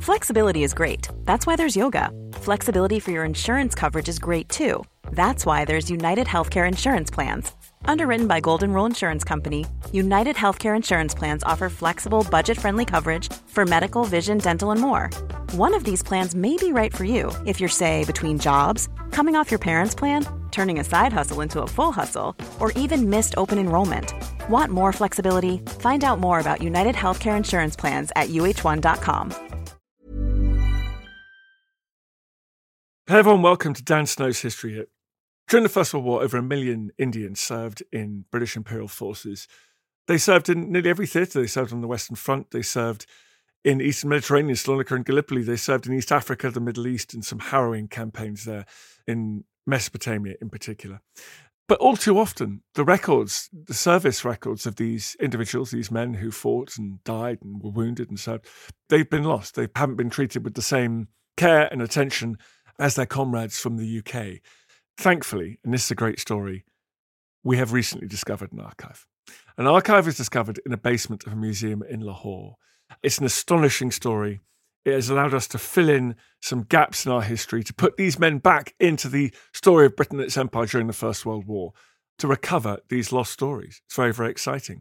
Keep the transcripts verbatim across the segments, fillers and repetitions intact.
Flexibility is great. That's why there's yoga. Flexibility for your insurance coverage is great too. That's why there's United Healthcare Insurance Plans. Underwritten by Golden Rule Insurance Company, United Healthcare Insurance Plans offer flexible, budget-friendly coverage for medical, vision, dental, and more. One of these plans may be right for you if you're, say, between jobs, coming off your parents' plan, turning a side hustle into a full hustle, or even missed open enrollment. Want more flexibility? Find out more about United Healthcare Insurance Plans at U H one dot com. Hey everyone, welcome to Dan Snow's History Hit. During the First World War, over a million Indians served in British Imperial forces. They served in nearly every theatre. They served on the Western Front. They served in Eastern Mediterranean, Salonika and Gallipoli. They served in East Africa, the Middle East, and some harrowing campaigns there in Mesopotamia in particular. But all too often, the records, the service records of these individuals, these men who fought and died and were wounded and served, they've been lost. They haven't been treated with the same care and attention as their comrades from the U K. Thankfully, and this is a great story, we have recently discovered an archive. An archive is discovered in a basement of a museum in Lahore. It's an astonishing story. It has allowed us to fill in some gaps in our history, to put these men back into the story of Britain and its empire during the First World War, to recover these lost stories. It's very, very exciting.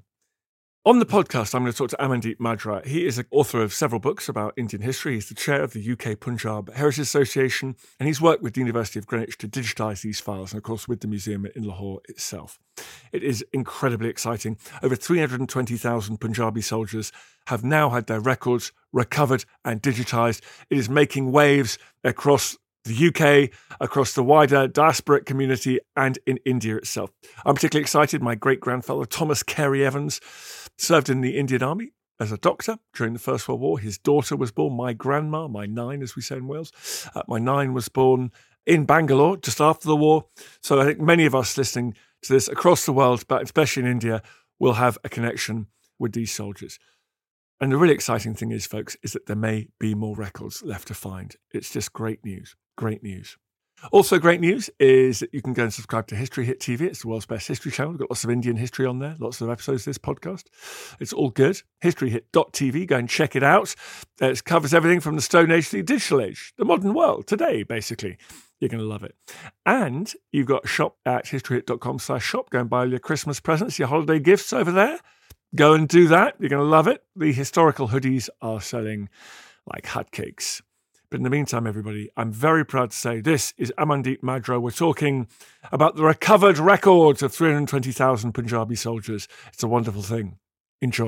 On the podcast, I'm going to talk to Amandeep Madra. He is the author of several books about Indian history. He's the chair of the U K Punjab Heritage Association, and he's worked with the University of Greenwich to digitise these files, and of course with the museum in Lahore itself. It is incredibly exciting. Over three hundred twenty thousand Punjabi soldiers have now had their records recovered and digitised. It is making waves across the U K, across the wider diasporic community, and in India itself. I'm particularly excited. My great-grandfather, Thomas Carey Evans, served in the Indian Army as a doctor during the First World War. His daughter was born, my grandma, my nine, as we say in Wales. Uh, my nine was born in Bangalore just after the war. So I think many of us listening to this across the world, but especially in India, will have a connection with these soldiers. And the really exciting thing is, folks, is that there may be more records left to find. It's just great news. Great news. Also great news is that you can go and subscribe to History Hit T V. It's the world's best history channel. We've got lots of Indian history on there, lots of episodes of this podcast. It's all good. history hit dot t v. Go and check it out. Uh, it covers everything from the Stone Age to the digital age, the modern world, today, basically. You're going to love it. And you've got shop at history hit dot com slash shop. Go and buy your Christmas presents, your holiday gifts over there. Go and do that. You're going to love it. The historical hoodies are selling like hotcakes. But in the meantime, everybody, I'm very proud to say this is Amandeep Madra. We're talking about the recovered records of three hundred twenty thousand Punjabi soldiers. It's a wonderful thing. Enjoy.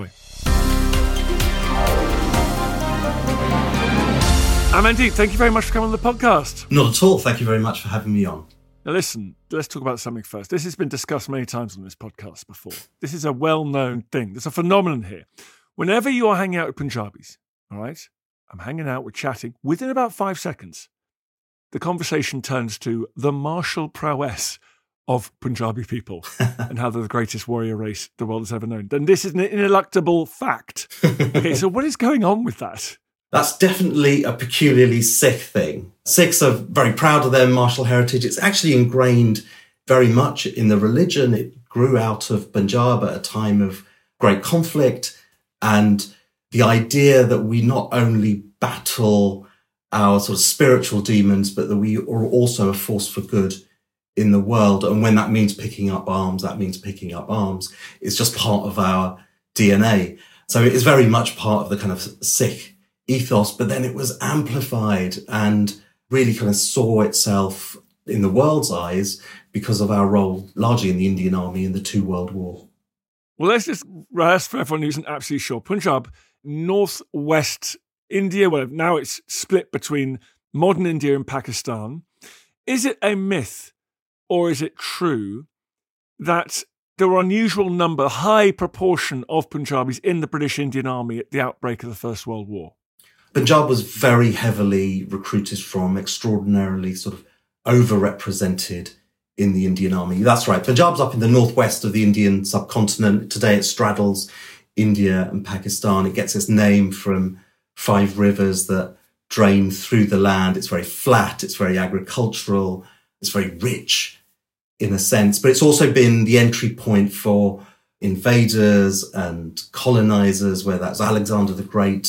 Amandeep, thank you very much for coming on the podcast. Not at all. Thank you very much for having me on. Now listen, let's talk about something first. This has been discussed many times on this podcast before. This is a well-known thing. There's a phenomenon here. Whenever you are hanging out with Punjabis, all right, I'm hanging out, we're chatting. Within about five seconds, the conversation turns to the martial prowess of Punjabi people and how they're the greatest warrior race the world has ever known. And this is an ineluctable fact. Okay, so what is going on with that? That's definitely a peculiarly Sikh thing. Sikhs are very proud of their martial heritage. It's actually ingrained very much in the religion. It grew out of Punjab at a time of great conflict, and the idea that we not only battle our sort of spiritual demons, but that we are also a force for good in the world. And when that means picking up arms, that means picking up arms. It's just part of our D N A. So it is very much part of the kind of Sikh ethos, but then it was amplified and really kind of saw itself in the world's eyes because of our role largely in the Indian Army in the two World Wars. Well, let's just rehearse for everyone who isn't absolutely sure. Punjab, northwest India, well, now it's split between modern India and Pakistan. Is it a myth or is it true that there were an unusual number, high proportion of Punjabis in the British Indian Army at the outbreak of the First World War? Punjab was very heavily recruited from, extraordinarily sort of overrepresented in the Indian Army. That's right. Punjab's up in the northwest of the Indian subcontinent. Today it straddles India and Pakistan. It gets its name from five rivers that drain through the land. It's very flat. It's very agricultural. It's very rich in a sense. But it's also been the entry point for invaders and colonizers, whether that's Alexander the Great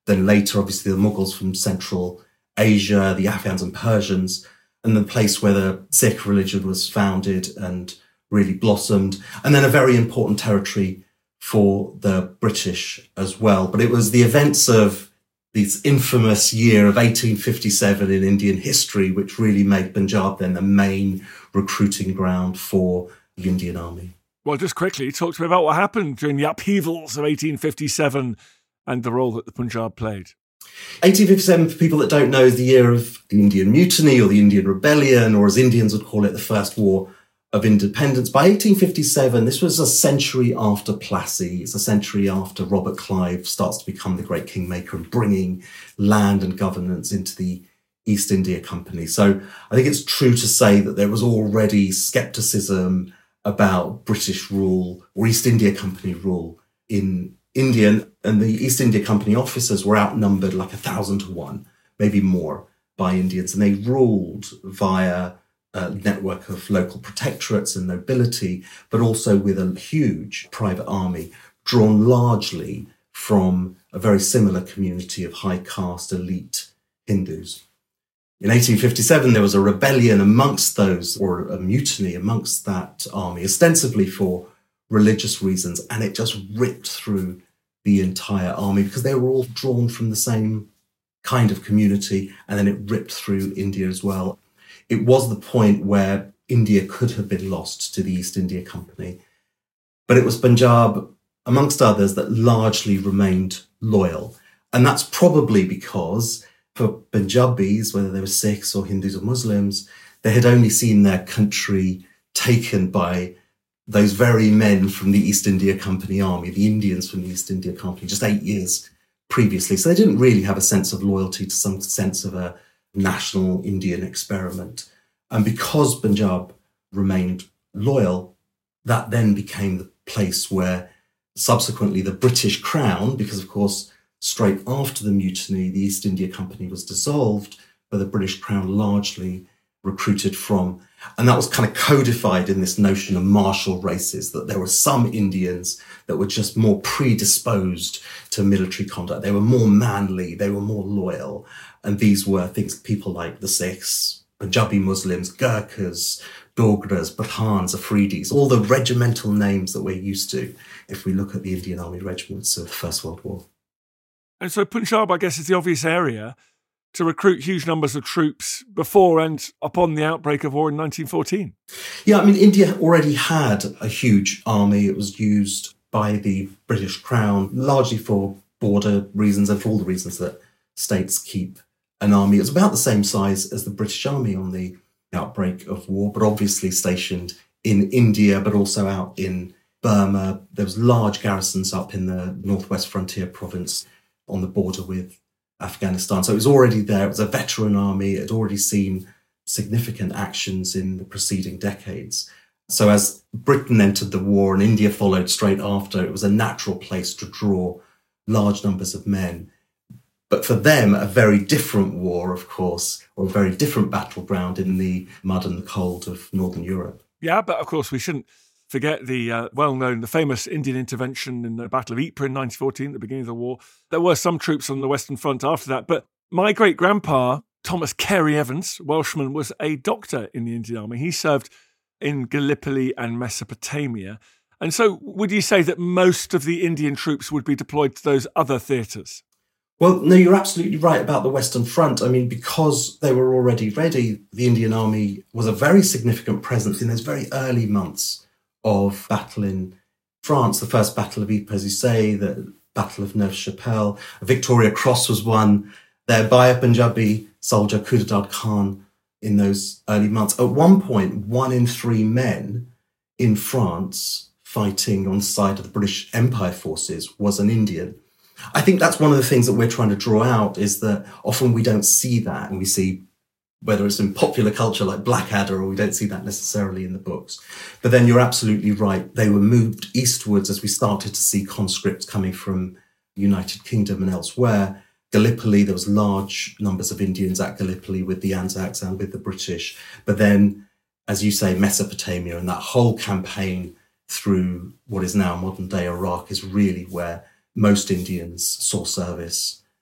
Then later, obviously, the Mughals from Central Asia, the Afghans and Persians, and the place where the Sikh religion was founded and really blossomed. And then a very important territory for the British as well. But it was the events of this infamous year of eighteen fifty-seven in Indian history, which really made Punjab then the main recruiting ground for the Indian Army. Well, just quickly, talk to me about what happened during the upheavals of eighteen fifty-seven and the role that the Punjab played. eighteen fifty-seven, for people that don't know, is the year of the Indian Mutiny or the Indian Rebellion, or as Indians would call it, the First War of Independence. By eighteen fifty-seven, this was a century after Plassey. It's a century after Robert Clive starts to become the great kingmaker and bringing land and governance into the East India Company. So I think it's true to say that there was already scepticism about British rule or East India Company rule in India, and the East India Company officers were outnumbered like a thousand to one, maybe more, by Indians, and they ruled via a network of local protectorates and nobility, but also with a huge private army drawn largely from a very similar community of high caste elite Hindus. In eighteen fifty-seven, there was a rebellion amongst those, or a mutiny amongst that army, ostensibly for religious reasons, and it just ripped through the entire army because they were all drawn from the same kind of community, and then it ripped through India as well. It was the point where India could have been lost to the East India Company, but it was Punjab, amongst others, that largely remained loyal. And that's probably because for Punjabis, whether they were Sikhs or Hindus or Muslims, they had only seen their country taken by those very men from the East India Company army, the Indians from the East India Company, just eight years previously. So they didn't really have a sense of loyalty to some sense of a national Indian experiment. And because Punjab remained loyal, that then became the place where subsequently the British Crown, because of course, straight after the mutiny, the East India Company was dissolved, where the British Crown largely recruited from. And that was kind of codified in this notion of martial races, that there were some Indians that were just more predisposed to military conduct. They were more manly, they were more loyal. And these were things, people like the Sikhs, Punjabi Muslims, Gurkhas, Dogras, Pathans, Afridis, all the regimental names that we're used to if we look at the Indian Army regiments of the First World War. And so Punjab, I guess, is the obvious area to recruit huge numbers of troops before and upon the outbreak of war in nineteen fourteen. Yeah, I mean, India already had a huge army. It was used by the British Crown, largely for border reasons and for all the reasons that states keep an army. It was about the same size as the British Army on the outbreak of war, but obviously stationed in India, but also out in Burma. There was large garrisons up in the northwest frontier province on the border with Afghanistan. So it was already there. It was a veteran army. It had already seen significant actions in the preceding decades. So as Britain entered the war and India followed straight after, it was a natural place to draw large numbers of men. But for them, a very different war, of course, or a very different battleground in the mud and the cold of Northern Europe. Yeah, but of course we shouldn't forget the uh, well-known, the famous Indian intervention in the Battle of Ypres in nineteen fourteen, at the beginning of the war. There were some troops on the Western Front after that, but my great-grandpa, Thomas Carey Evans, Welshman, was a doctor in the Indian Army. He served in Gallipoli and Mesopotamia. And so would you say that most of the Indian troops would be deployed to those other theatres? Well, no, you're absolutely right about the Western Front. I mean, because they were already ready, the Indian Army was a very significant presence in those very early months of battle in France. The first Battle of Ypres, as you say, the Battle of Neuve-Chapelle. A Victoria Cross was won there by a Punjabi soldier, Khudadad Khan, in those early months. At one point, one in three men in France fighting on the side of the British Empire forces was an Indian. I think that's one of the things that we're trying to draw out, is that often we don't see that, and we see, whether it's in popular culture like Blackadder, or we don't see that necessarily in the books. But then you're absolutely right. They were moved eastwards as we started to see conscripts coming from the United Kingdom and elsewhere. Gallipoli, there was large numbers of Indians at Gallipoli with the Anzacs and with the British. But then, as you say, Mesopotamia and that whole campaign through what is now modern-day Iraq is really where most Indians saw service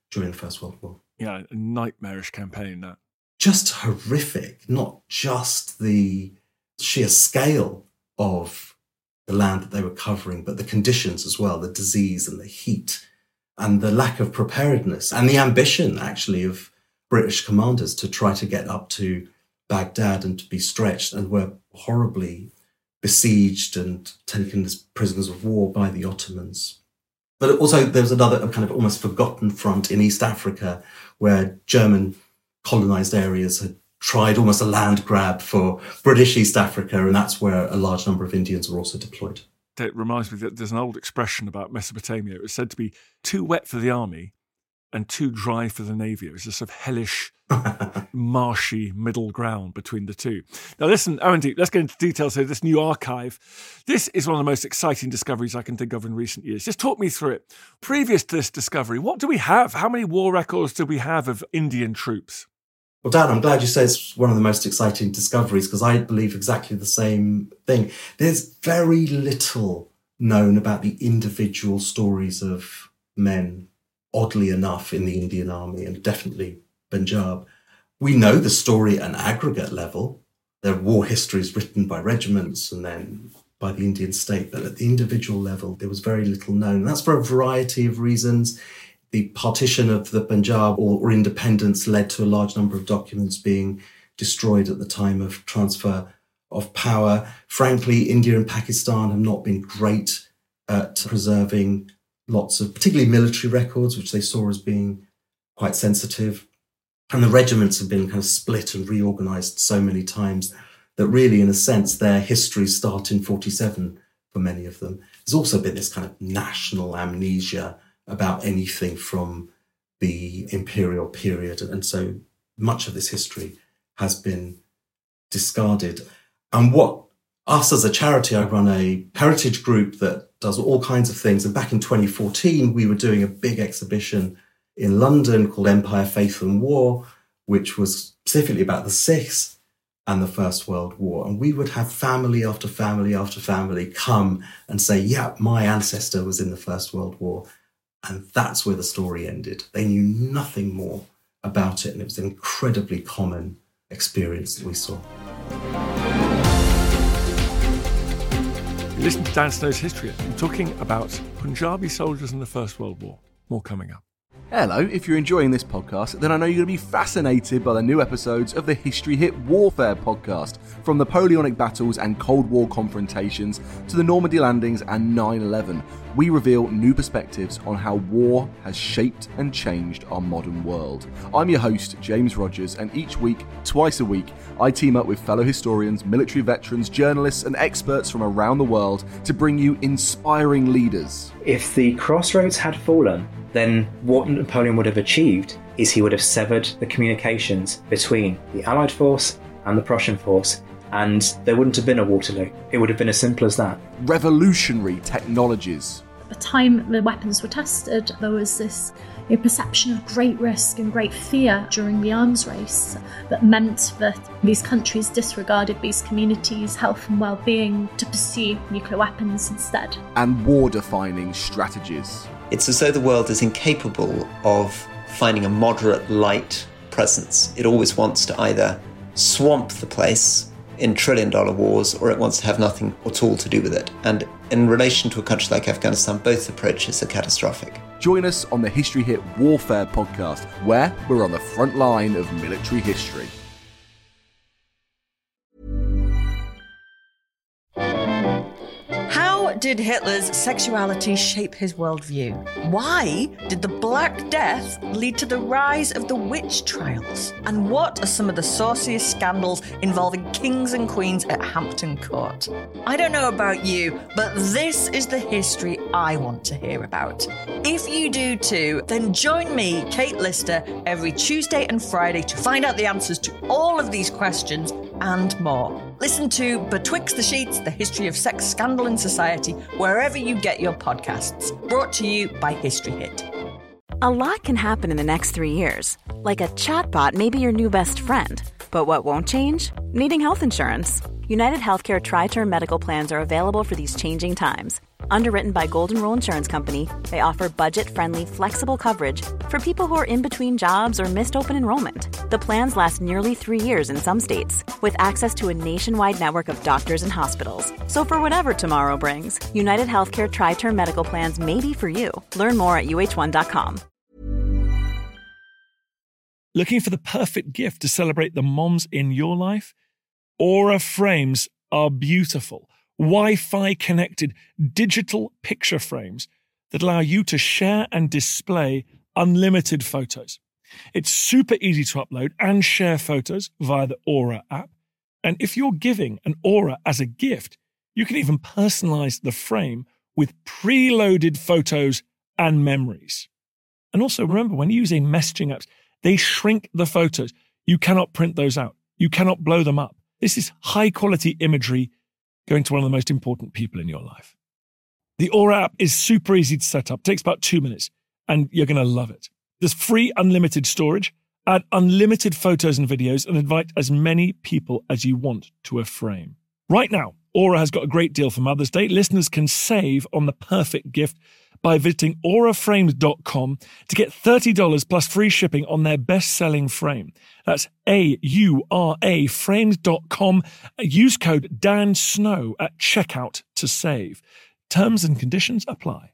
during the First World War. Yeah, a nightmarish campaign, that. Just horrific, not just the sheer scale of the land that they were covering, but the conditions as well, the disease and the heat and the lack of preparedness and the ambition, actually, of British commanders to try to get up to Baghdad and to be stretched, and were horribly besieged and taken as prisoners of war by the Ottomans. But also there was another kind of almost forgotten front in East Africa where German colonised areas had tried almost a land grab for British East Africa, and that's where a large number of Indians were also deployed. It reminds me that there's an old expression about Mesopotamia. It was said to be too wet for the army and too dry for the navy. It was a sort of hellish, marshy middle ground between the two. Now listen, Owen, let's get into details here. This new archive, this is one of the most exciting discoveries I can think of in recent years. Just talk me through it. Previous to this discovery, what do we have? How many war records do we have of Indian troops? Well, Dan, I'm glad you say it's one of the most exciting discoveries, because I believe exactly the same thing. There's very little known about the individual stories of men, oddly enough, in the Indian Army, and definitely Punjab. We know the story at an aggregate level. There are war histories written by regiments and then by the Indian state, but at the individual level, there was very little known. And that's for a variety of reasons. The partition of the Punjab or, or independence led to a large number of documents being destroyed at the time of transfer of power. Frankly, India and Pakistan have not been great at preserving lots of, particularly military records, which they saw as being quite sensitive. And the regiments have been kind of split and reorganised so many times that really, in a sense, their histories start in forty-seven for many of them. There's also been this kind of national amnesia about anything from the imperial period. And so much of this history has been discarded. And what us as a charity, I run a heritage group that does all kinds of things. And back in twenty fourteen, we were doing a big exhibition in London called Empire, Faith and War, which was specifically about the Sikhs and the First World War. And we would have family after family after family come and say, yeah, my ancestor was in the First World War. And that's where the story ended. They knew nothing more about it. And it was an incredibly common experience that we saw. You listen to Dan Snow's History. I'm talking about Punjabi soldiers in the First World War. More coming up. Hello, if you're enjoying this podcast, then I know you're going to be fascinated by the new episodes of the History Hit Warfare podcast, from Napoleonic battles and Cold War confrontations to the Normandy landings and nine eleven. We reveal new perspectives on how war has shaped and changed our modern world. I'm your host, James Rogers, and each week, twice a week, I team up with fellow historians, military veterans, journalists, and experts from around the world to bring you inspiring leaders. If the crossroads had fallen, then what Napoleon would have achieved is he would have severed the communications between the Allied force and the Prussian force, and there wouldn't have been a Waterloo. It would have been as simple as that. Revolutionary technologies. At the time the weapons were tested, there was this you know, perception of great risk and great fear during the arms race that meant that these countries disregarded these communities' health and well-being to pursue nuclear weapons instead. And war-defining strategies. It's as though the world is incapable of finding a moderate light presence. It always wants to either swamp the place in trillion-dollar wars, or it wants to have nothing at all to do with it. And in relation to a country like Afghanistan, both approaches are catastrophic. Join us on the History Hit Warfare podcast, where we're on the front line of military history. How did Hitler's sexuality shape his worldview? Why did the Black Death lead to the rise of the witch trials? And what are some of the sauciest scandals involving kings and queens at Hampton Court? I don't know about you, but this is the history I want to hear about. If you do too, then join me, Kate Lister, every Tuesday and Friday to find out the answers to all of these questions and more. Listen to Betwixt the Sheets, the history of sex, scandal and society, wherever you get your podcasts. Brought to you by History Hit. A lot can happen in the next three years. Like a chatbot may be your new best friend. But what won't change? Needing health insurance. United Healthcare Tri-Term Medical Plans are available for these changing times. Underwritten by Golden Rule Insurance Company, they offer budget-friendly, flexible coverage for people who are in between jobs or missed open enrollment. The plans last nearly three years in some states, with access to a nationwide network of doctors and hospitals. So for whatever tomorrow brings, United Healthcare Tri-Term Medical Plans may be for you. Learn more at U H one dot com. Looking for the perfect gift to celebrate the moms in your life? Aura frames are beautiful. Wi-Fi connected digital picture frames that allow you to share and display unlimited photos. It's super easy to upload and share photos via the Aura app. And if you're giving an Aura as a gift, you can even personalize the frame with preloaded photos and memories. And also remember, when using messaging apps, they shrink the photos. You cannot print those out. You cannot blow them up. This is high quality imagery going to one of the most important people in your life. The Aura app is super easy to set up, takes about two minutes, and you're going to love it. There's free unlimited storage, add unlimited photos and videos, and invite as many people as you want to a frame. Right now, Aura has got a great deal for Mother's Day. Listeners can save on the perfect gift by visiting aura frames dot com to get thirty dollars plus free shipping on their best-selling frame. That's A U R A frames dot com. Use code Dan Snow at checkout to save. Terms and conditions apply.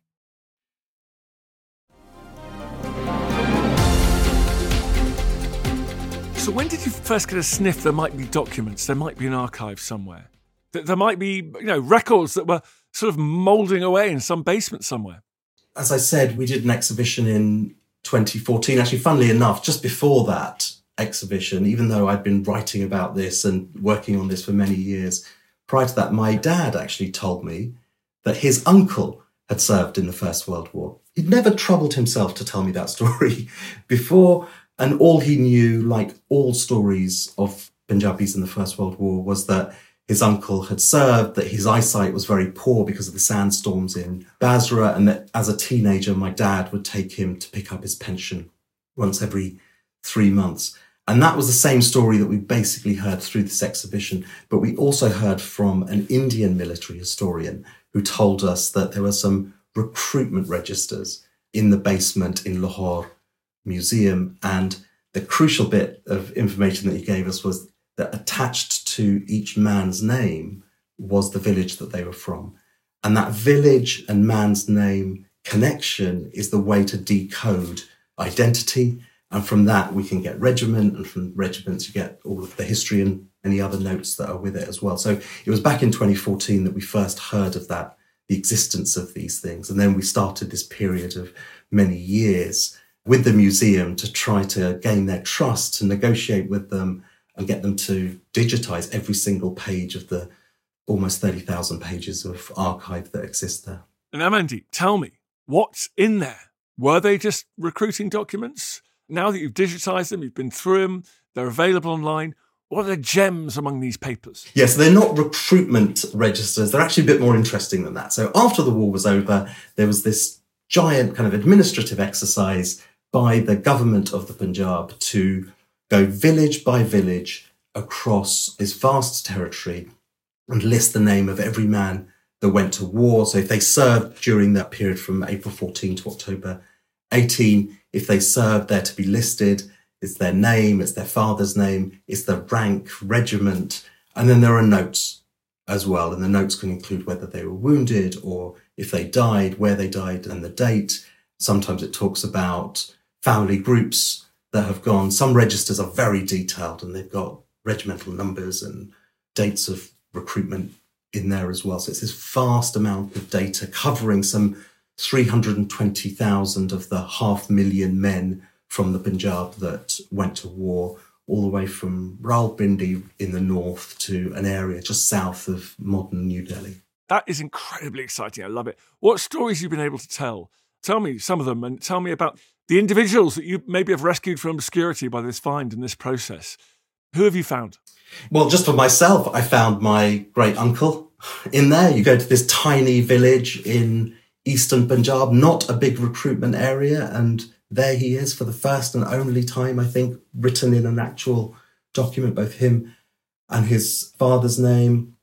So when did you first get a sniff there might be documents, there might be an archive somewhere? That there might be, you know, records that were sort of moulding away in some basement somewhere? As I said, we did an exhibition in twenty fourteen. Actually, funnily enough, just before that exhibition, even though I'd been writing about this and working on this for many years, prior to that, my dad actually told me that his uncle had served in the First World War. He'd never troubled himself to tell me that story before, and all he knew, like all stories of Punjabis in the First World War, was that his uncle had served, that his eyesight was very poor because of the sandstorms in Basra, and that as a teenager, my dad would take him to pick up his pension once every three months. And that was the same story that we basically heard through this exhibition. But we also heard from an Indian military historian who told us that there were some recruitment registers in the basement in Lahore Museum. And the crucial bit of information that he gave us was that attached to each man's name was the village that they were from. And that village and man's name connection is the way to decode identity. And from that, we can get regiment, and from regiments, you get all of the history and any other notes that are with it as well. So it was back in twenty fourteen that we first heard of that, the existence of these things. And then we started this period of many years with the museum to try to gain their trust, to negotiate with them and get them to digitize every single page of the almost thirty thousand pages of archive that exist there. And Amandeep, tell me, what's in there? Were they just recruiting documents? Now that you've digitized them, you've been through them, they're available online. What are the gems among these papers? Yes, they're not recruitment registers. They're actually a bit more interesting than that. So after the war was over, there was this giant kind of administrative exercise by the government of the Punjab to go village by village across this vast territory and list the name of every man that went to war. So if they served during that period from April fourteenth to October eighteenth, if they served, they're to be listed. It's their name, it's their father's name, it's their rank, regiment, and then there are notes as well. And the notes can include whether they were wounded or if they died, where they died and the date. Sometimes it talks about family groups that have gone. Some registers are very detailed and they've got regimental numbers and dates of recruitment in there as well. So it's this vast amount of data covering some three hundred twenty thousand of the half million men from the Punjab that went to war, all the way from Rawalpindi in the north to an area just south of modern New Delhi. That is incredibly exciting. I love it. What stories have you been able to tell? Tell me some of them, and tell me about the individuals that you maybe have rescued from obscurity by this find and this process. Who have you found? Well, just for myself, I found my great uncle in there. You go to this tiny village in eastern Punjab, not a big recruitment area, and there he is for the first and only time, I think, written in an actual document, both him and his father's name.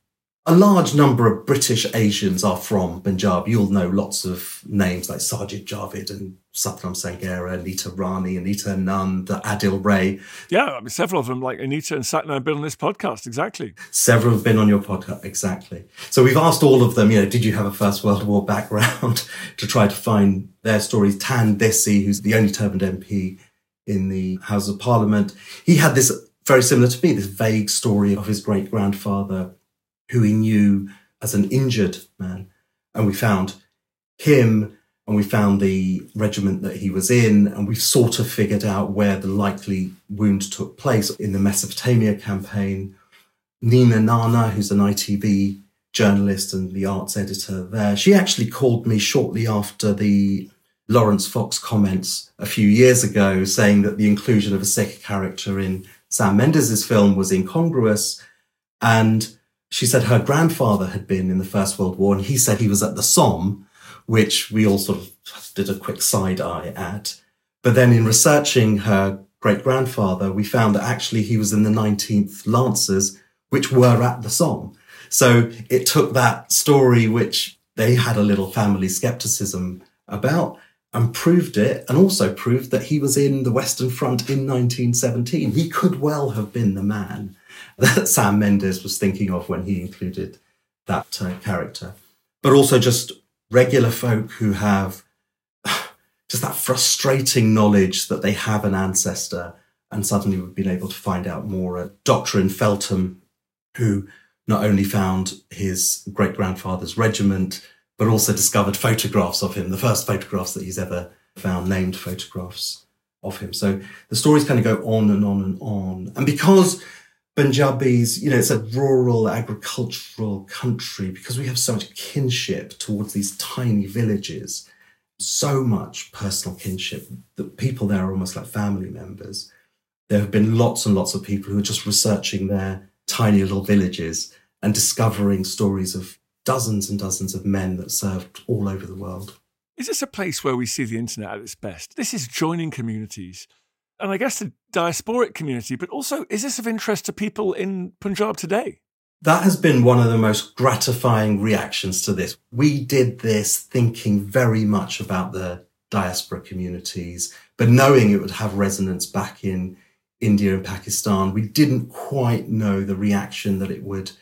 A large number of British Asians are from Punjab. You'll know lots of names like Sajid Javid and Satnam Sanghera, Anita Rani, Anita Nand, Adil Ray. Yeah, I mean, several of them, like Anita and Satnam, have been on this podcast, exactly. Several have been on your podcast, exactly. So we've asked all of them, you know, did you have a First World War background, to try to find their stories. Tan Desi, who's the only turbaned M P in the House of Parliament, he had this, very similar to me, this vague story of his great-grandfather who he knew as an injured man. And we found him, and we found the regiment that he was in, and we've sort of figured out where the likely wound took place in the Mesopotamia campaign. Nina Nana, who's an I T V journalist and the arts editor there, she actually called me shortly after the Lawrence Fox comments a few years ago, saying that the inclusion of a Sikh character in Sam Mendes' film was incongruous. And she said her grandfather had been in the First World War, and he said he was at the Somme, which we all sort of did a quick side eye at. But then in researching her great-grandfather, we found that actually he was in the nineteenth Lancers, which were at the Somme. So it took that story, which they had a little family skepticism about, and proved it, and also proved that he was in the Western Front in nineteen seventeen. He could well have been the man that Sam Mendes was thinking of when he included that uh, character. But also just regular folk who have just that frustrating knowledge that they have an ancestor, and suddenly we've been able to find out more. A doctor in Feltham who not only found his great-grandfather's regiment, but also discovered photographs of him, the first photographs that he's ever found, named photographs of him. So the stories kind of go on and on and on. And because Punjabis, you know, it's a rural agricultural country, because we have so much kinship towards these tiny villages, so much personal kinship, that people there are almost like family members. There have been lots and lots of people who are just researching their tiny little villages and discovering stories of dozens and dozens of men that served all over the world. Is this a place where we see the internet at its best? This is joining communities, and I guess the diasporic community, but also, is this of interest to people in Punjab today? That has been one of the most gratifying reactions to this. We did this thinking very much about the diaspora communities, but knowing it would have resonance back in India and Pakistan. We didn't quite know the reaction that it would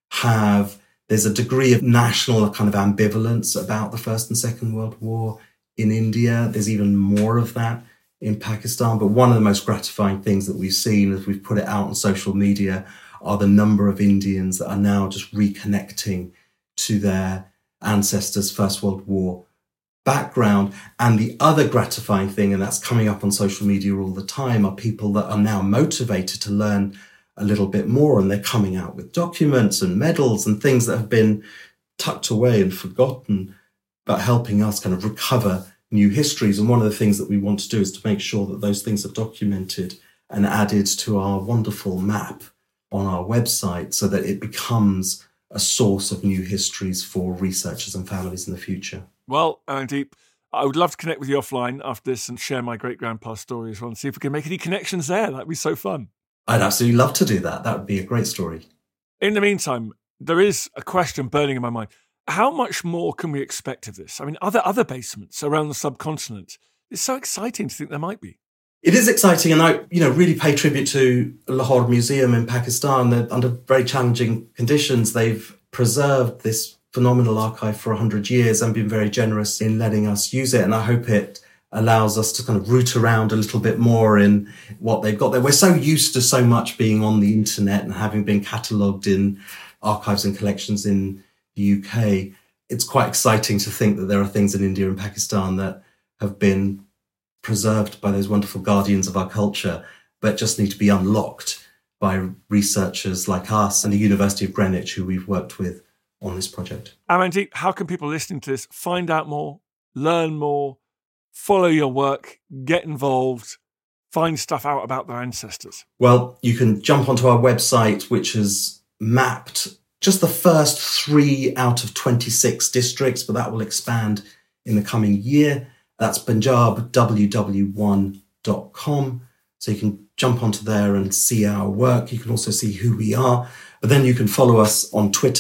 have. There's a degree of national kind of ambivalence about the First and Second World War in India. There's even more of that in Pakistan. But one of the most gratifying things that we've seen as we've put it out on social media are the number of Indians that are now just reconnecting to their ancestors' First World War background. And the other gratifying thing, and that's coming up on social media all the time, are people that are now motivated to learn a little bit more, and they're coming out with documents and medals and things that have been tucked away and forgotten, but helping us kind of recover new histories. And one of the things that we want to do is to make sure that those things are documented and added to our wonderful map on our website, so that it becomes a source of new histories for researchers and families in the future. Well, Amandeep, I would love to connect with you offline after this and share my great-grandpa's story as well, and see if we can make any connections there. That'd be so fun. I'd absolutely love to do that. That would be a great story. In the meantime, there is a question burning in my mind. How much more can we expect of this? I mean, are there other basements around the subcontinent? It's so exciting to think there might be. It is exciting, and I, you know, really pay tribute to Lahore Museum in Pakistan. That under very challenging conditions, they've preserved this phenomenal archive for one hundred years and been very generous in letting us use it. And I hope it allows us to kind of root around a little bit more in what they've got there. We're so used to so much being on the internet and having been catalogued in archives and collections in the U K. It's quite exciting to think that there are things in India and Pakistan that have been preserved by those wonderful guardians of our culture, but just need to be unlocked by researchers like us and the University of Greenwich, who we've worked with on this project. Amandeep, how can people listening to this find out more, learn more, follow your work, get involved, find stuff out about their ancestors? Well, you can jump onto our website, which has mapped just the first three out of twenty-six districts, but that will expand in the coming year. That's punjab w w one dot com. So you can jump onto there and see our work. You can also see who we are. But then you can follow us on Twitter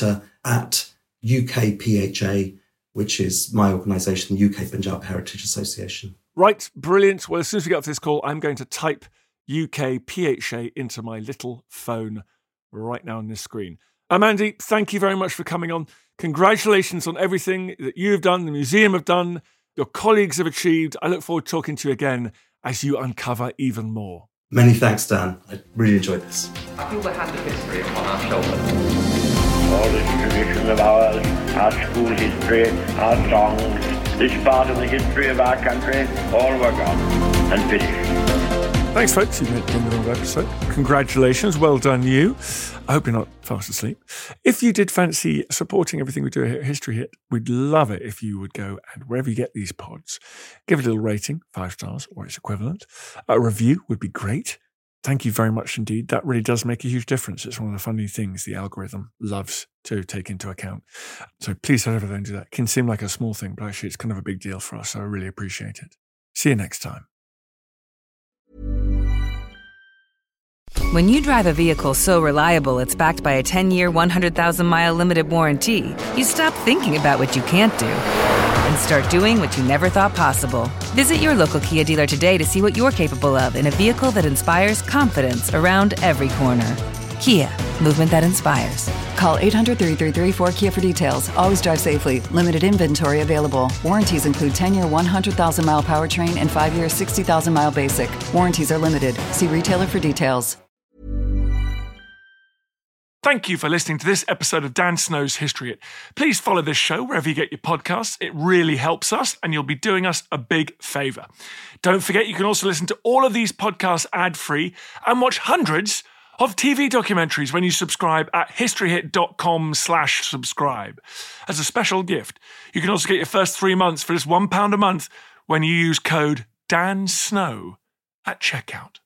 at U K P H A, which is my organisation, the U K Punjab Heritage Association. Right, brilliant. Well, as soon as we get off this call, I'm going to type U K P H A into my little phone right now on this screen. Mandy, thank you very much for coming on. Congratulations on everything that you've done, the museum have done, your colleagues have achieved. I look forward to talking to you again as you uncover even more. Many thanks, Dan. I really enjoyed this. I feel the hand of history upon our shoulders. All this tradition of ours, our school history, our songs, this part of the history of our country, all were gone and finished. Thanks, folks. You've made the end of the episode. Congratulations. Well done, you. I hope you're not fast asleep. If you did fancy supporting everything we do here at History Hit, we'd love it if you would go and wherever you get these pods, give it a little rating, five stars or its equivalent. A review would be great. Thank you very much indeed. That really does make a huge difference. It's one of the funny things the algorithm loves to take into account. So please head over there and do that. It can seem like a small thing, but actually it's kind of a big deal for us. So I really appreciate it. See you next time. When you drive a vehicle so reliable it's backed by a ten-year, one hundred thousand mile limited warranty, you stop thinking about what you can't do and start doing what you never thought possible. Visit your local Kia dealer today to see what you're capable of in a vehicle that inspires confidence around every corner. Kia, movement that inspires. Call eight hundred, three three three, four K I A for details. Always drive safely. Limited inventory available. Warranties include ten-year, one hundred thousand mile powertrain and five-year, sixty thousand mile basic. Warranties are limited. See retailer for details. Thank you for listening to this episode of Dan Snow's History Hit. Please follow this show wherever you get your podcasts. It really helps us and you'll be doing us a big favour. Don't forget you can also listen to all of these podcasts ad-free and watch hundreds of T V documentaries when you subscribe at historyhit.com slash subscribe. As a special gift, you can also get your first three months for just one pound a month when you use code DANSNOW at checkout.